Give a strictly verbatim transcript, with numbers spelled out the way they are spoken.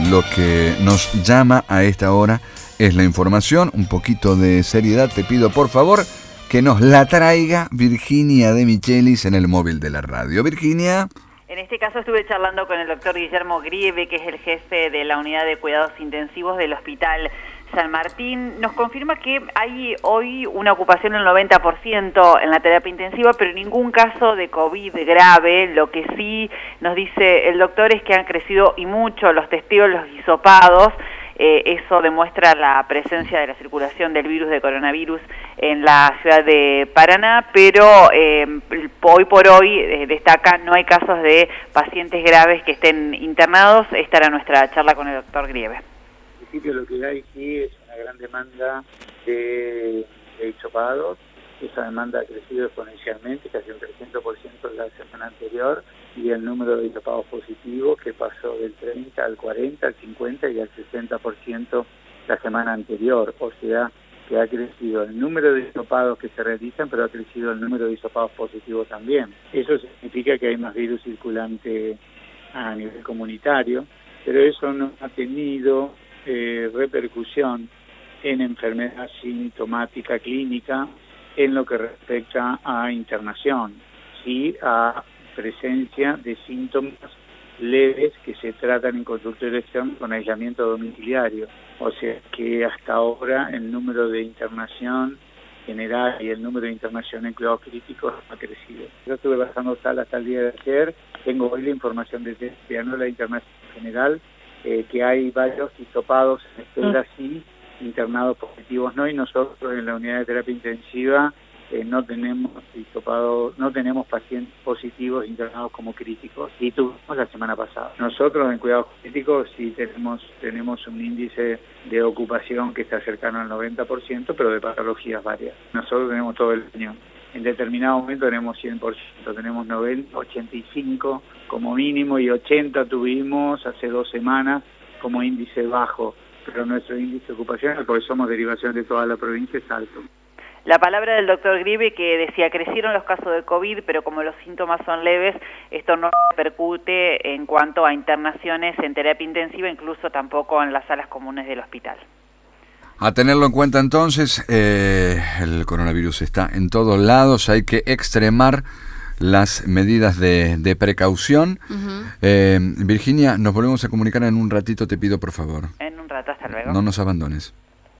Lo que nos llama a esta hora es la información, un poquito de seriedad. Te pido por favor que nos la traiga Virginia de Michelis en el móvil de la radio. Virginia. En este caso estuve charlando con el doctor Guillermo Grieve, que es el jefe de la unidad de cuidados intensivos del Hospital San Martín. Nos confirma que hay hoy una ocupación del noventa por ciento en la terapia intensiva, pero ningún caso de COVID grave. Lo que sí nos dice el doctor es que han crecido y mucho los testeos, los hisopados. Eh, eso demuestra la presencia de la circulación del virus de coronavirus en la ciudad de Paraná, pero eh, hoy por hoy eh, destaca, no hay casos de pacientes graves que estén internados. Esta era nuestra charla con el doctor Grieve. En principio lo que hay aquí es una gran demanda de, de hisopados. Esa demanda ha crecido exponencialmente, casi un trescientos por ciento la semana anterior, y el número de hisopados positivos que pasó del treinta al cuarenta, al cincuenta y al sesenta por ciento la semana anterior. O sea, que ha crecido el número de hisopados que se realizan, pero ha crecido el número de hisopados positivos también. Eso significa que hay más virus circulante a nivel comunitario, pero eso no ha tenido eh, repercusión en enfermedad sintomática clínica en lo que respecta a internación, sí a presencia de síntomas leves que se tratan en consultorio externo con aislamiento domiciliario. O sea que hasta ahora el número de internación general y el número de internación en cuidados críticos ha crecido. Yo estuve bajando sala hasta el día de ayer, tengo hoy la información de no la internación general, eh, que hay varios hisopados en espera, sí, internados positivos no, y nosotros en la unidad de terapia intensiva eh, no tenemos hisopado, no tenemos pacientes positivos internados como críticos, y tuvimos la semana pasada. Nosotros en cuidados críticos sí tenemos tenemos un índice de ocupación que está cercano al noventa por ciento, pero de patologías varias. Nosotros tenemos todo el año. En determinado momento tenemos cien por ciento, tenemos noventa, ochenta y cinco como mínimo, y ochenta tuvimos hace dos semanas como índice bajo. Pero nuestro índice de ocupación, porque somos derivación de toda la provincia, es alto. La palabra del doctor Grieve, que decía, crecieron los casos de COVID, pero como los síntomas son leves, esto no repercute en cuanto a internaciones en terapia intensiva, incluso tampoco en las salas comunes del hospital. A tenerlo en cuenta entonces, eh, el coronavirus está en todos lados, hay que extremar las medidas de, de precaución. Uh-huh. eh, Virginia, nos volvemos a comunicar en un ratito, te pido por favor. En un rato, hasta luego. No nos abandones.